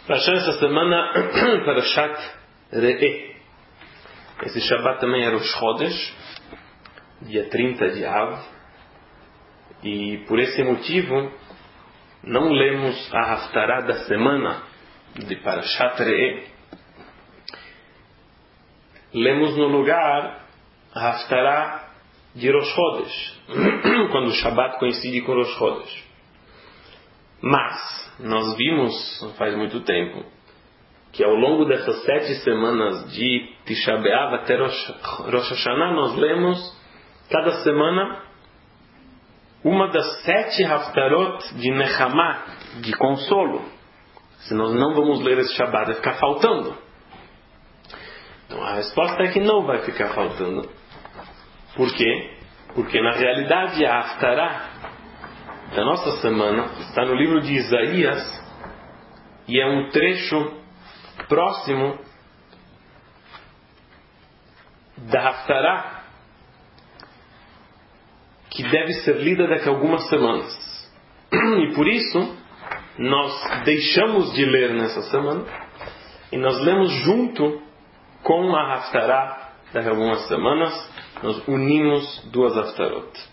Parashá essa semana, Parashat Re'eh. Esse Shabbat também era o Chodesh, dia 30 de Av. E por esse motivo, não lemos a Haftará da semana de Parashat Re'eh. Lemos no lugar a Haftará de Rosh Chodesh, quando o Shabbat coincide com Rosh Chodesh. Mas nós vimos, não faz muito tempo, que ao longo dessas 7 semanas de Tisha B'Av até Rosh Hashanah, nós lemos cada semana uma das 7 Haftarot de Nechama, de consolo. Se nós não vamos ler esse Shabbat, vai ficar faltando. Então a resposta é que não vai ficar faltando. Por quê? Porque na realidade a Haftará da nossa semana está no livro de Isaías e é um trecho próximo da Haftará que deve ser lida daqui a algumas semanas. E por isso nós deixamos de ler nessa semana e nós lemos junto com a Haftará daqui a algumas semanas. Nós unimos duas Haftarot.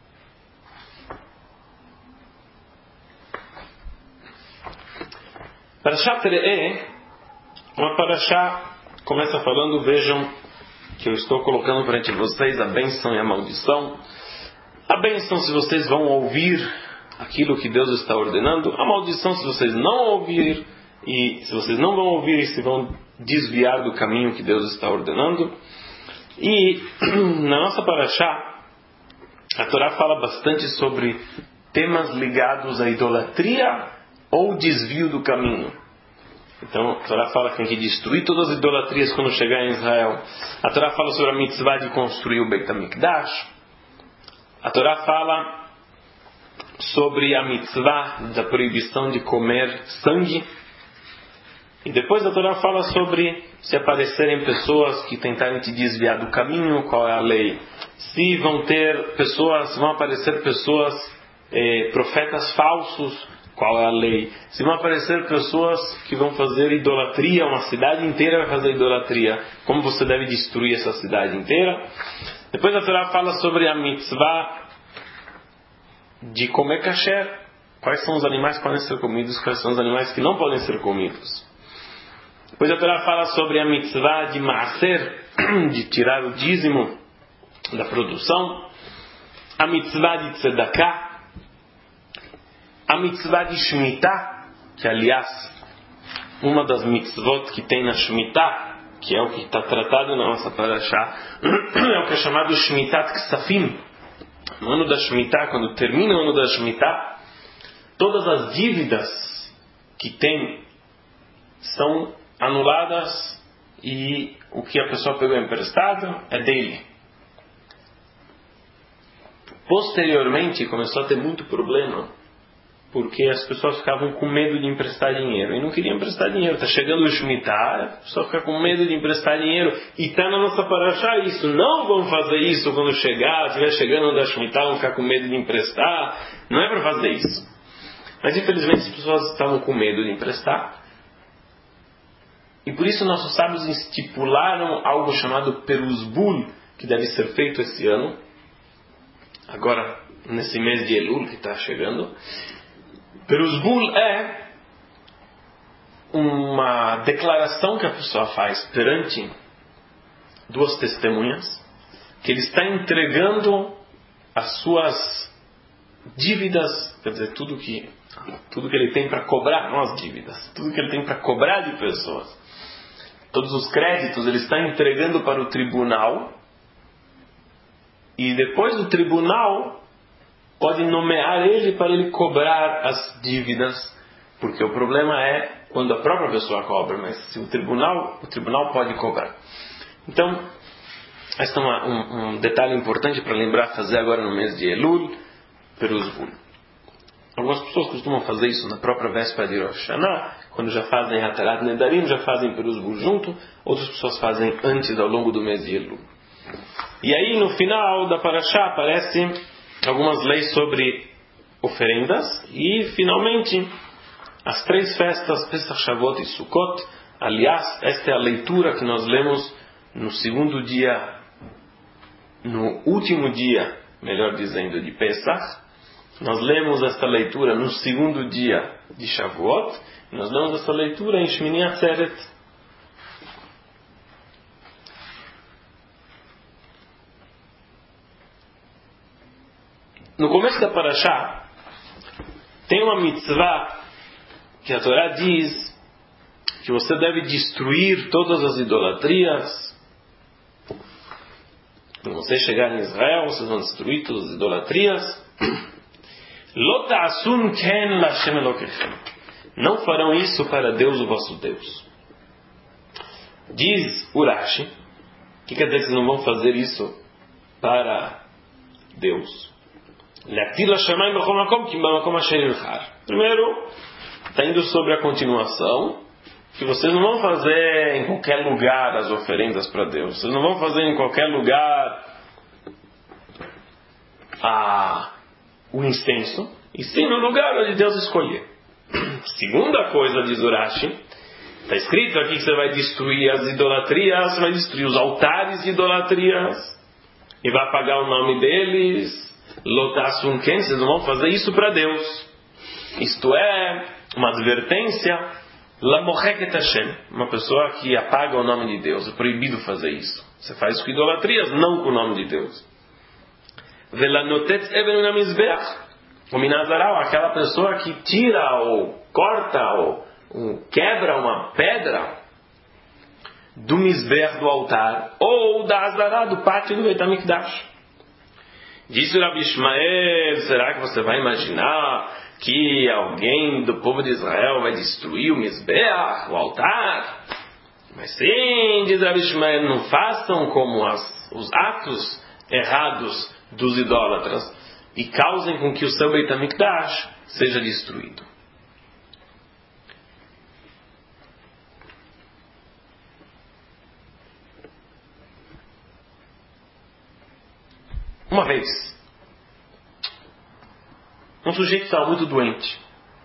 Parashat Re'eh, uma parashá, começa falando, vejam que eu estou colocando perante vocês a bênção e a maldição. A bênção se vocês vão ouvir aquilo que Deus está ordenando, a maldição se vocês não ouvir, e se vocês não vão ouvir e se vão desviar do caminho que Deus está ordenando. E na nossa parashá, a Torá fala bastante sobre temas ligados à idolatria ou desvio do caminho. Então a Torá fala que tem que destruir todas as idolatrias quando chegar em Israel. A Torá fala sobre a mitzvah de construir o Beit HaMikdash. A Torá fala sobre a mitzvah da proibição de comer sangue. E depois a Torá fala sobre se aparecerem pessoas que tentarem te desviar do caminho, qual é a lei. Se vão aparecer pessoas, profetas falsos, qual é a lei? Se vão aparecer pessoas que vão fazer idolatria, uma cidade inteira vai fazer idolatria, como você deve destruir essa cidade inteira? Depois a Torá fala sobre a mitzvah de comer kasher. Quais são os animais que podem ser comidos, quais são os animais que não podem ser comidos. Depois a Torá fala sobre a mitzvah de maaser, de tirar o dízimo da produção. A mitzvah de tzedakah. A mitzvah de Shemitah, que aliás, uma das mitzvot que tem na Shemitah, que é o que está tratado na nossa parashá, é o que é chamado Shemitat Ksafim. No ano da Shemitah, quando termina o ano da Shemitah, todas as dívidas que tem são anuladas e o que a pessoa pegou emprestado é dele. Posteriormente começou a ter muito problema, porque as pessoas ficavam com medo de emprestar dinheiro e não queriam emprestar dinheiro. Está chegando o Shemitah, a pessoa fica com medo de emprestar dinheiro e está na nossa parashá isso. Não vão fazer isso quando chegar, estiver chegando da Shemitah, vão ficar com medo de emprestar. Não é para fazer isso. Mas infelizmente as pessoas estavam com medo de emprestar. E por isso nossos sábios estipularam algo chamado Perusbul, que deve ser feito esse ano, agora nesse mês de Elul que está chegando. Perusbul é uma declaração que a pessoa faz perante duas testemunhas, que ele está entregando as suas dívidas, quer dizer, tudo que ele tem para cobrar, não as dívidas, tudo que ele tem para cobrar de pessoas, todos os créditos, ele está entregando para o tribunal, e depois do tribunal pode nomear ele para ele cobrar as dívidas, porque o problema é quando a própria pessoa cobra, mas se o tribunal pode cobrar. Então, esse é um detalhe importante para lembrar, fazer agora no mês de Elul, Perusbul. Algumas pessoas costumam fazer isso na própria véspera de Rosh Hashanah, quando já fazem Hatarat Nedarim, já fazem Perusbul junto, outras pessoas fazem antes, ao longo do mês de Elul. E aí, no final da parashá, aparece algumas leis sobre oferendas e, finalmente, as 3 festas, Pesach, Shavuot e Sukkot. Aliás, esta é a leitura que nós lemos no segundo dia, no último dia, melhor dizendo, de Pesach. Nós lemos esta leitura no segundo dia de Shavuot. Nós lemos esta leitura em Shmini Atzeret. No começo da Parashá, tem uma mitzvah que a Torá diz que você deve destruir todas as idolatrias. Quando você chegar em Israel, vocês vão destruir todas as idolatrias. Lo ta'asun ken l'Hashem Elokechem. Não farão isso para Deus, o vosso Deus. Diz Urashi, que quer dizer que vocês não vão fazer isso para Deus? Primeiro, está indo sobre a continuação, que vocês não vão fazer em qualquer lugar as oferendas para Deus. Vocês não vão fazer em qualquer lugar o incenso, e sim no lugar onde Deus escolher. Segunda coisa, diz Urashi, está escrito aqui que você vai destruir as idolatrias, você vai destruir os altares de idolatrias, e vai apagar o nome deles. Lotasun ken, vocês não vão fazer isso para Deus. Isto é uma advertência. Lamoreket Hashem, uma pessoa que apaga o nome de Deus. É proibido fazer isso. Você faz com idolatrias, não com o nome de Deus. Velanotet even na mizbeach, o minazaral, aquela pessoa que tira ou corta ou quebra uma pedra do mizbeach, do altar, ou da azará, do pátio do Beit HaMikdash. Disse o Rabi Ishmael, será que você vai imaginar que alguém do povo de Israel vai destruir o Mizbeach, o altar? Mas sim, diz Rabi Ishmael, não façam como os atos errados dos idólatras e causem com que o seu Beit HaMikdash seja destruído. Uma vez, um sujeito estava muito doente.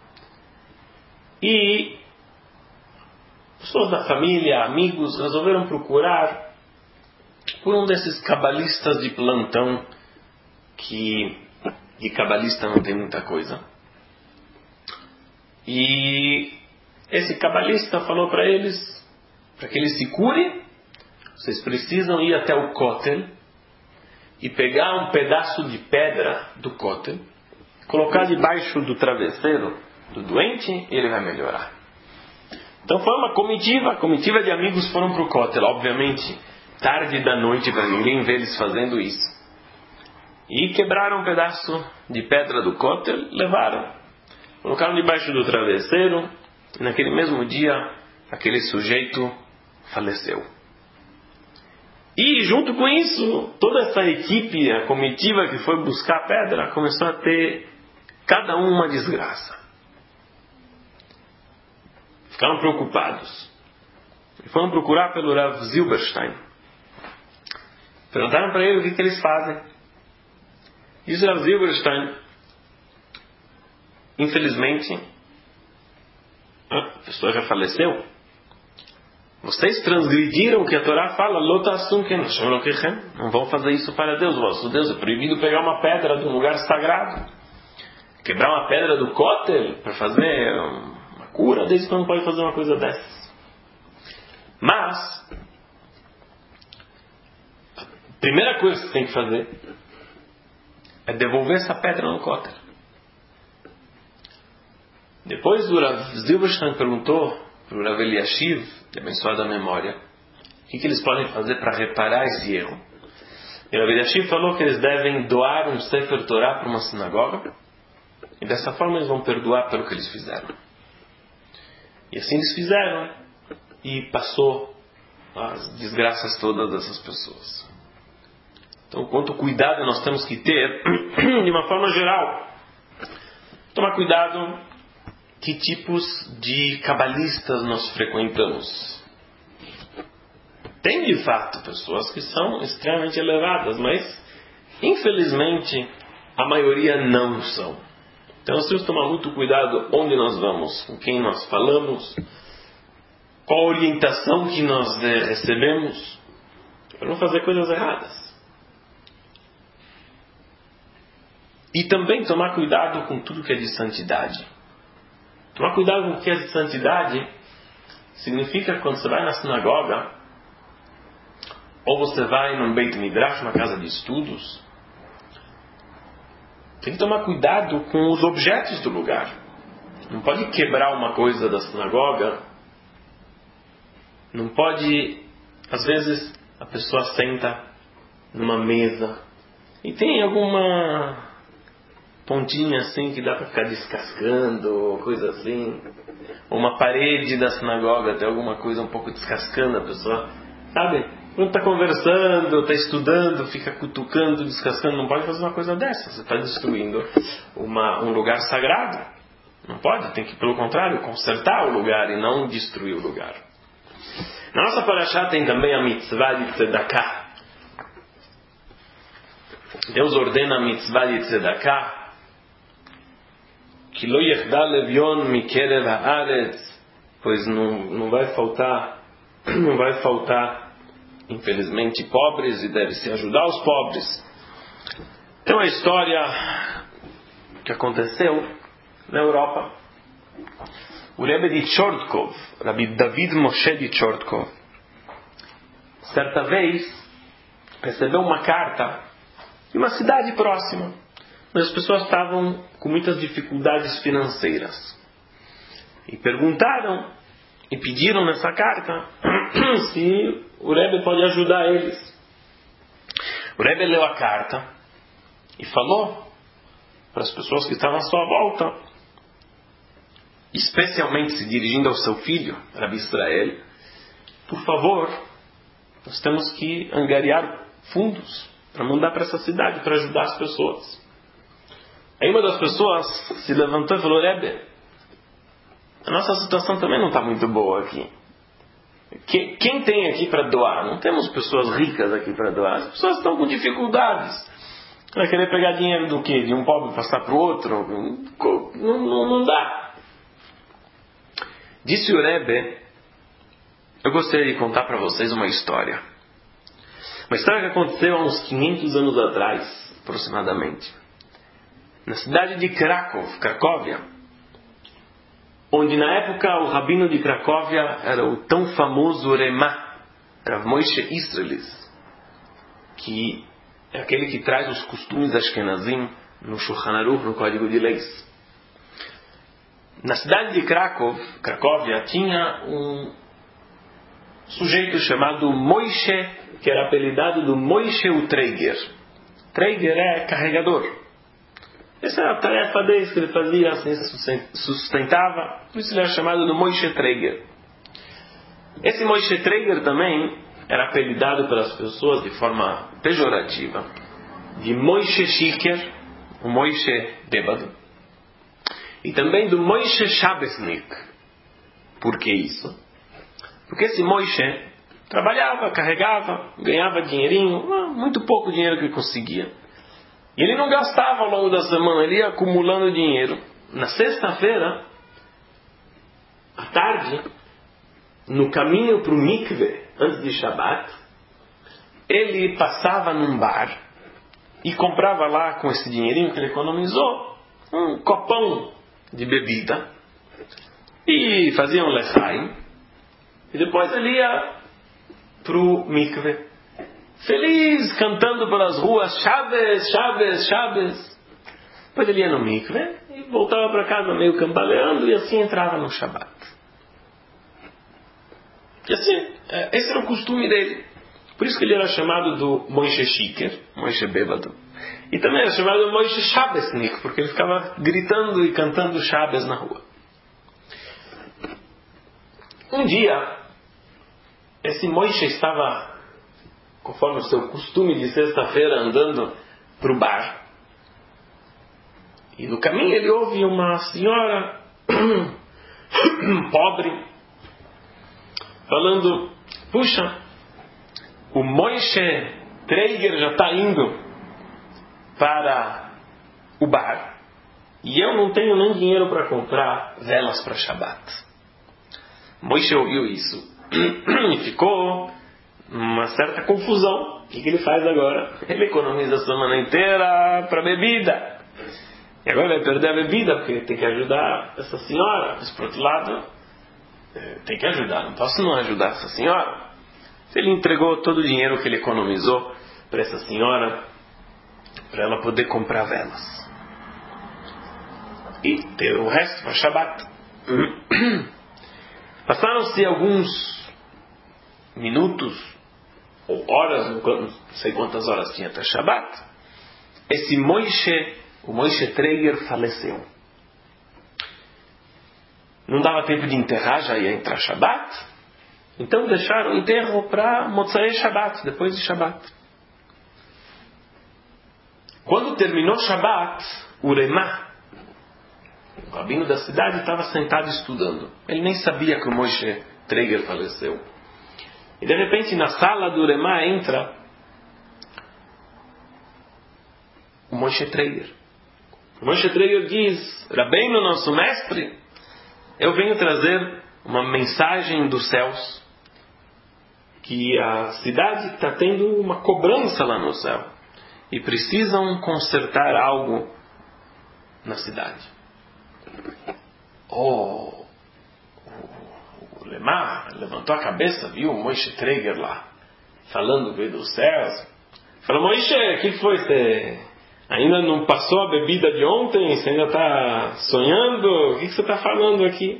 E pessoas da família, amigos, resolveram procurar por um desses cabalistas de plantão, que de cabalista não tem muita coisa. E esse cabalista falou para eles, para que eles se curem, vocês precisam ir até o Kotel e pegar um pedaço de pedra do Kotel, colocar debaixo do travesseiro do doente e ele vai melhorar. Então foi uma comitiva de amigos foram para o Kotel, obviamente tarde da noite para ninguém ver eles fazendo isso. E quebraram um pedaço de pedra do Kotel, levaram, colocaram debaixo do travesseiro e naquele mesmo dia aquele sujeito faleceu. E junto com isso, toda essa equipe, a comitiva que foi buscar a pedra, começou a ter cada uma desgraça. Ficaram preocupados. E foram procurar pelo Rav Zilberstein. Perguntaram para ele o que eles fazem. Diz Rav Zilberstein, infelizmente, a pessoa já faleceu. Vocês transgrediram o que a Torá fala, não vão fazer isso para Deus, vosso Deus. É proibido pegar uma pedra de um lugar sagrado, quebrar uma pedra do Kotel para fazer uma cura, desde quando pode fazer uma coisa dessas. Mas a primeira coisa que você tem que fazer é devolver essa pedra no Kotel. Depois o Rav Zilberstein perguntou para o Rav Eliashiv, de abençoada memória, o que eles podem fazer para reparar esse erro. E o Rav Eliashiv falou que eles devem doar um Sefer Torah para uma sinagoga, e dessa forma eles vão perdoar pelo que eles fizeram. E assim eles fizeram, e passou as desgraças todas dessas pessoas. Então, quanto cuidado nós temos que ter, de uma forma geral, tomar cuidado que tipos de cabalistas nós frequentamos. Tem de fato pessoas que são extremamente elevadas, mas infelizmente a maioria não são. Então nós temos que tomar muito cuidado onde nós vamos, com quem nós falamos, qual a orientação que nós recebemos, para não fazer coisas erradas. E também tomar cuidado com tudo que é de santidade. Tomar cuidado com o que é de santidade significa que quando você vai na sinagoga, ou você vai num Beit Midrash, uma casa de estudos, tem que tomar cuidado com os objetos do lugar. Não pode quebrar uma coisa da sinagoga. Não pode... Às vezes a pessoa senta numa mesa e tem alguma pontinha assim que dá para ficar descascando, ou coisa assim. Ou uma parede da sinagoga tem alguma coisa um pouco descascando a pessoa. Sabe? Quando está conversando, está estudando, fica cutucando, descascando, não pode fazer uma coisa dessa. Você está destruindo um lugar sagrado. Não pode, tem que, pelo contrário, consertar o lugar e não destruir o lugar. Na nossa parashá tem também a mitzvah de tzedakah. Deus ordena a mitzvah de tzedakah, que lo yechdá levion mikerev haaretz, pois não vai faltar, infelizmente, pobres, e deve-se ajudar os pobres. Então a história que aconteceu na Europa. O Rebbe de Chortkov, Rabbi David Moshe de Chortkov, certa vez recebeu uma carta de uma cidade próxima, onde as pessoas estavam com muitas dificuldades financeiras. E perguntaram e pediram nessa carta se o Rebbe pode ajudar eles. O Rebbe leu a carta e falou para as pessoas que estavam à sua volta, especialmente se dirigindo ao seu filho, Rabbi Israel: por favor, nós temos que angariar fundos para mandar para essa cidade, para ajudar as pessoas. Aí uma das pessoas se levantou e falou: Rebbe, a nossa situação também não está muito boa aqui. Quem tem aqui para doar? Não temos pessoas ricas aqui para doar. As pessoas estão com dificuldades. Vai querer pegar dinheiro do quê? De um pobre e passar para o outro? Não dá. Disse o Rebbe: eu gostaria de contar para vocês uma história. Uma história que aconteceu há uns 500 anos atrás, aproximadamente. Na cidade de Cracóvia, onde na época o rabino de Cracóvia era o tão famoso Remá, Rav Moshe Isserles, que é aquele que traz os costumes Ashkenazim no Shulchan Aruch, no Código de Leis. Na cidade de Cracóvia, tinha um sujeito chamado Moshe, que era apelidado do Moshe o Treiger. Treiger é carregador. Essa era a tarefa dele que ele fazia, assim se sustentava. Por isso ele era chamado de Moshe Treiger. Esse Moshe Treiger também era apelidado pelas pessoas de forma pejorativa de Moshe Shiker, o Moshe bêbado, e também do Moshe Shabesnik. Por que isso? Porque esse Moshe trabalhava, carregava, ganhava dinheirinho, muito pouco dinheiro que ele conseguia. E ele não gastava ao longo da semana, ele ia acumulando dinheiro. Na sexta-feira, à tarde, no caminho para o mikve, antes de Shabbat, ele passava num bar e comprava lá, com esse dinheirinho que ele economizou, um copão de bebida e fazia um lechaim, e depois ele ia para o mikve, feliz, cantando pelas ruas, Shabbos, Shabbos, Shabbos. Depois ele ia no mikve e voltava para casa meio cambaleando, e assim entrava no Shabbat. E assim, esse era o costume dele. Por isso que ele era chamado do Moshe Shiker, Moshe bêbado. E também era chamado de Moshe Shabesnik, porque ele ficava gritando e cantando Shabbos na rua. Um dia, esse Moshe estava, conforme o seu costume de sexta-feira, andando para o bar. E no caminho ele ouve uma senhora pobre falando: puxa, o Moshe Treiger já está indo para o bar e eu não tenho nem dinheiro para comprar velas para Shabat. Moisés ouviu isso e ficou uma certa confusão. O que ele faz agora? Ele economiza a semana inteira para bebida. E agora vai perder a bebida, porque tem que ajudar essa senhora. Mas, por outro lado, tem que ajudar. Não posso não ajudar essa senhora. Ele entregou todo o dinheiro que ele economizou para essa senhora, para ela poder comprar velas. E ter o resto para Shabat. Passaram-se alguns minutos ou horas, não sei quantas horas tinha até Shabat. Esse o Moisés Traeger faleceu. Não dava tempo de enterrar, já ia entrar Shabat. Então deixaram o enterro para Motzei Shabat, depois de Shabat. Quando terminou Shabat, o Remá, o rabino da cidade, estava sentado estudando. Ele nem sabia que o Moisés Traeger faleceu. E de repente na sala do Remá entra o Moisés Traeger. O Moisés Traeger diz: Rabbeinu, nosso mestre, eu venho trazer uma mensagem dos céus, que a cidade está tendo uma cobrança lá no céu e precisam consertar algo na cidade. O Lemar levantou a cabeça, viu o Moisés Traeger lá falando, veio dos céus. Falou: Moisés, o que foi? Você ainda não passou a bebida de ontem? Você ainda está sonhando? O que você está falando aqui?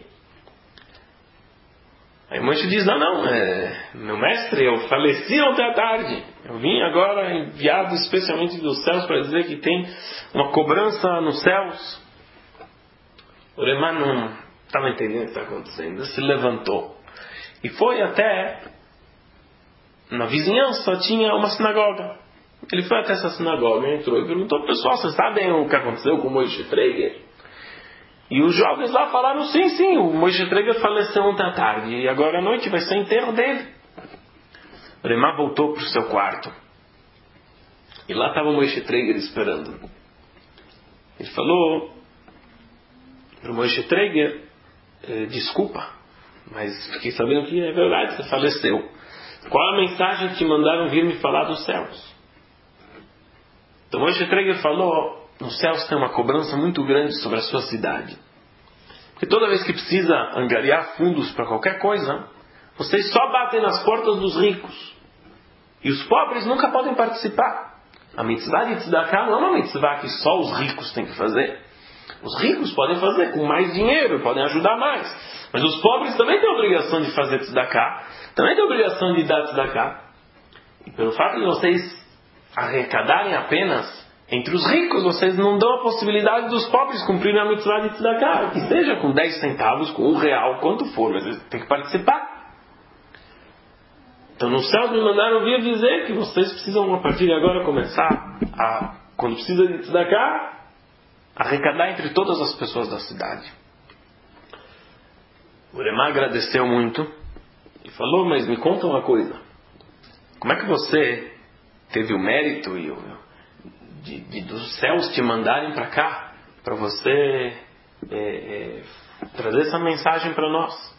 Aí Moisés diz: não, meu mestre, eu faleci ontem à tarde. Eu vim agora enviado especialmente dos céus para dizer que tem uma cobrança nos céus. O Remá não estava entendendo o que está acontecendo. Se levantou e foi até, na vizinhança tinha uma sinagoga. Ele foi até essa sinagoga, entrou e perguntou: pessoal, vocês sabem o que aconteceu com o Moisés Traeger? E os jovens lá falaram: sim, o Moisés Traeger faleceu ontem à tarde e agora à noite vai ser o enterro dele. O Remá voltou para o seu quarto e lá estava o Moisés Traeger esperando. Ele falou para o Moisés Traeger: desculpa, mas fiquei sabendo que é verdade, você faleceu. Qual a mensagem que te mandaram vir me falar dos céus? Então Moisés Traeger falou: nos céus tem uma cobrança muito grande sobre a sua cidade. Porque toda vez que precisa angariar fundos para qualquer coisa, vocês só batem nas portas dos ricos. E os pobres nunca podem participar. A mitzvah de tzedakah não é uma mitzvah que só os ricos têm que fazer. Os ricos podem fazer com mais dinheiro, podem ajudar mais. Mas os pobres também têm a obrigação de fazer tzedakah, também têm a obrigação de dar tzedakah. E pelo fato de vocês arrecadarem apenas entre os ricos, vocês não dão a possibilidade dos pobres cumprirem a mitzvah de tzedakah, que seja com 10 centavos, com R$1, quanto for, mas eles têm que participar. Então nos céus me mandaram vir dizer que vocês precisam a partir de agora começar a, quando precisa de tzedakah, arrecadar entre todas as pessoas da cidade. O Remá agradeceu muito e falou: mas me conta uma coisa, como é que você teve o mérito dos céus te mandarem para cá, para você trazer essa mensagem para nós?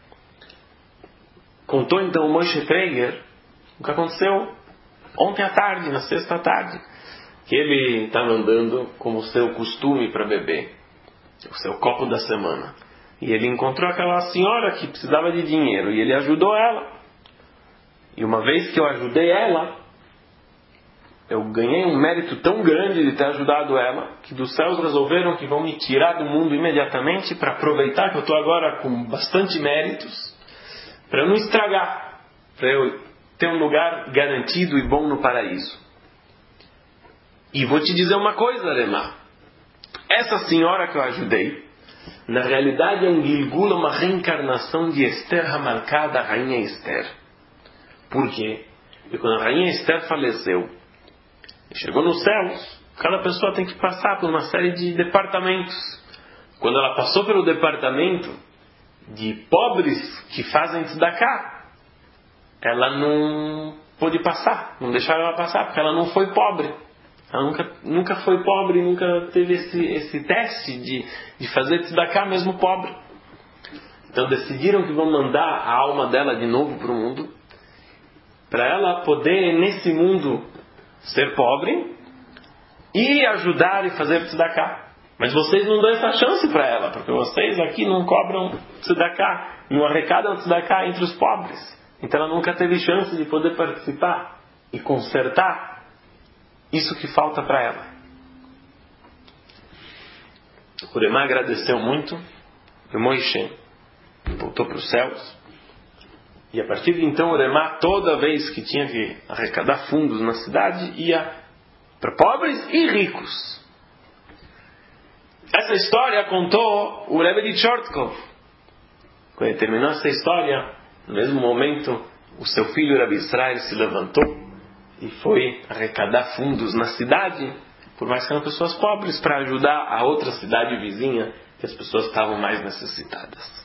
Contou então o Moisés Traeger o que aconteceu ontem à tarde, na sexta à tarde, que ele estava andando como o seu costume para beber, o seu copo da semana, e ele encontrou aquela senhora que precisava de dinheiro e ele ajudou ela. E uma vez que eu ajudei ela, eu ganhei um mérito tão grande de ter ajudado ela, que dos céus resolveram que vão me tirar do mundo imediatamente para aproveitar que eu estou agora com bastante méritos, para eu não estragar, para eu ter um lugar garantido e bom no paraíso. E vou te dizer uma coisa, Remá. Essa senhora que eu ajudei, na realidade é um Gilgul, uma reencarnação de Esther Hamalká, da rainha Esther. Por quê? Porque quando a rainha Esther faleceu, chegou nos céus, cada pessoa tem que passar por uma série de departamentos. Quando ela passou pelo departamento de pobres que fazem tzedakah, ela não pôde passar, não deixaram ela passar, porque ela não foi pobre. Ela nunca foi pobre, nunca teve esse teste de fazer tzedakah mesmo pobre. Então decidiram que vão mandar a alma dela de novo para o mundo, para ela poder nesse mundo ser pobre e ajudar e fazer tzedakah. Mas vocês não dão essa chance para ela, porque vocês aqui não cobram tzedakah, não arrecadam tzedakah entre os pobres. Então ela nunca teve chance de poder participar e consertar isso que falta para ela. O Uremá agradeceu muito e Moisés voltou para os céus. E a partir de então o Uremá, toda vez que tinha que arrecadar fundos na cidade, ia para pobres e ricos. Essa história contou o Rebbe de Chortkov. Quando ele terminou essa história, no mesmo momento, o seu filho Rabbi Israel se levantou e foi arrecadar fundos na cidade, por mais que eram pessoas pobres, para ajudar a outra cidade vizinha, que as pessoas estavam mais necessitadas.